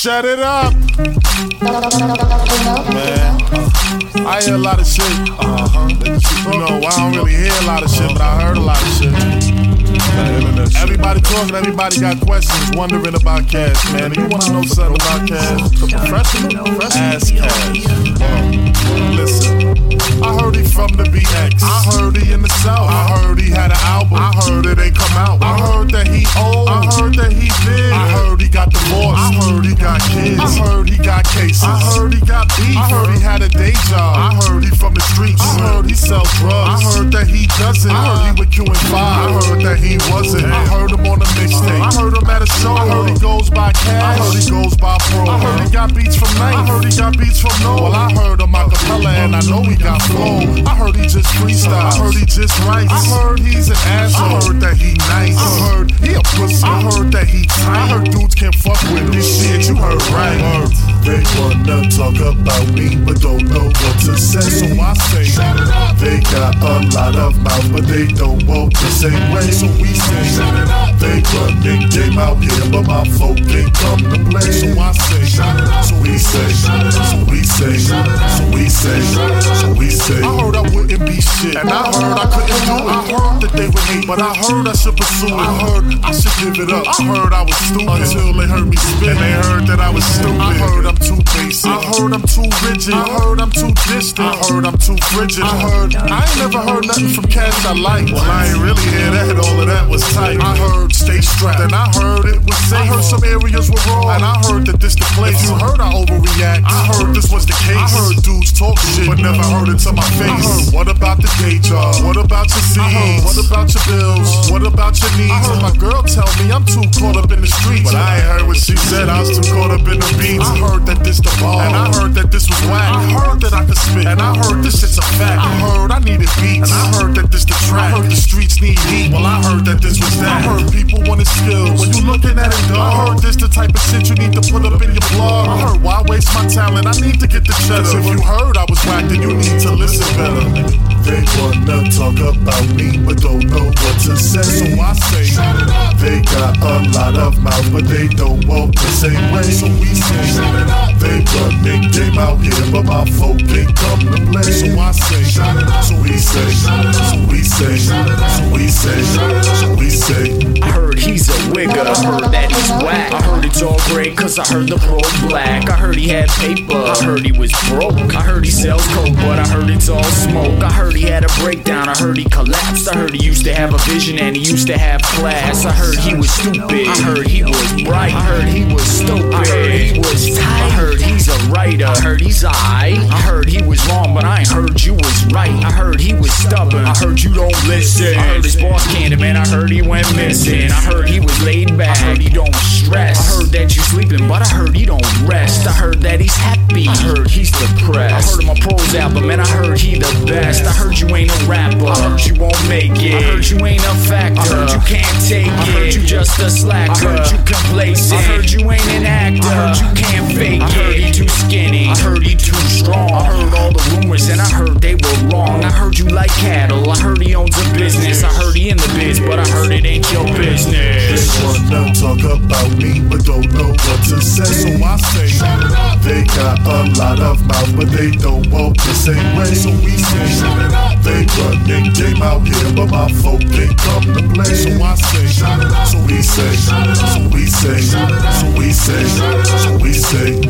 Shut it up. Man, I hear a lot of shit. You know, I don't really hear a lot of shit, but I heard a lot of shit. Everybody talking, everybody got questions, wondering about Cash, man. If you wanna know something about Cash, the professional, ask Cash. Listen, I heard he from the BX. I heard he in the South. I heard he had an album. I heard it ain't come out. I heard that he old. I heard that he big. I heard he got divorced. I heard he got kids. I heard he got cases. I heard he got beef. I heard he had a day job. I heard he from the streets. I heard he sell drugs. I heard that he doesn't. I heard he with Q&5. I heard that he wasn't. I heard him on a mixtape. I heard him at a show. I heard he goes by Cash. I heard he goes by Pro. I heard he got beats from Night. I heard he got beats from No. Well, I heard him acapella and I know he got flow. I heard he just freestyle. I heard he just writes. I heard he's an asshole. I heard that he nice. I heard he a pussy. I heard that he tight. I heard dudes can't fuck with this shit. You heard right. They wanna talk about me, but don't know what to say. So I say, shut it up. They got a lot of mouth, but they don't walk the same way. So we say, shut it up. They running game out here, but my folk ain't come to play. So I say, shut it up. So we say, so we say, so we say, so we say. I heard I wouldn't be shit, and I heard I couldn't do it. I heard that they would hate, but I heard I should pursue it. I heard I should give it up. I heard I was stupid until they heard me spit, and they heard that I was stupid. I heard I'm too basic. I heard I'm too rigid. I heard I'm too distant. I heard I'm too frigid. I heard I ain't never heard nothing from Cash I like. Well, I ain't really hear that. All of that was tight. I heard stay strapped, and I heard it was safe. I heard some areas were wrong, and I heard that this the place. If you heard I overreact, I heard this was the case. I heard dudes talk shit, but never heard it to my face. I heard, what about the day job? What about your seeds? What about your bills? What about your needs? I heard my girl tell me I'm too caught up in the streets, but I ain't heard what she said. I was too caught up in the beats. I heard that this the ball, and I heard that this was whack. I heard that I could spit, and I heard this shit's a fact. I heard I needed beats, and I heard that this the track. I heard the streets need heat. Well, I heard that this was that. I heard people wanted skills. When you looking at it, dog, I heard this the type of shit you need to put up in your blog. I heard why waste my talent? I need to get the cheddar. If you heard I was whack, then you need to listen better. They wanna talk about me, but don't know what to say. So I say, shut it up. They got a lot of mouth, but they don't walk the same way. So we say, shut it up. They running game out here, but my folk ain't come to play. So I say, shut it up. So we say, so we say, so we say, so we say. I heard he's a wigger, I heard that he's whack. I heard it's all great cause I heard the pro black. I heard he had paper, I heard he was broke. I heard he sells coke, but I heard it's all smoke. I heard he had a breakdown, I heard he collapsed. I heard he used to have a vision and he used to have class. I heard he was stupid, I heard he was bright. I heard he was stupid, I heard he was tight. I heard he's a writer, I heard he's aight. I heard he was wrong, but I ain't heard you was right. I heard he was stubborn, I heard you don't listen. I heard his boss canned him and I heard he went missing. I heard he was laid back, I heard he don't stress. I heard that you sleeping, but I heard he don't rest. I heard that he's happy, I heard he's depressed. I heard him a pros album and I heard he the best. I heard you ain't a rapper, I heard you won't make it. I heard you ain't a factor, I heard you can't take it. I heard you just a slacker, I heard you complacent. I heard you ain't an actor, I heard you can't fake it. I heard he too skinny, I heard he too strong. I heard all the rumors and I heard they were wrong. I heard you like cattle, I heard he owns a business. I heard he in the biz, but I heard it ain't your business. They wanna talk about me, but don't know what to say. So I say, shut it up. They got a lot of mouth, but they don't walk the same way. So we say, shut it up. They running game out here, but my folk ain't come to play. So I say, shut it up. So we say, so we say, so we say, so we say.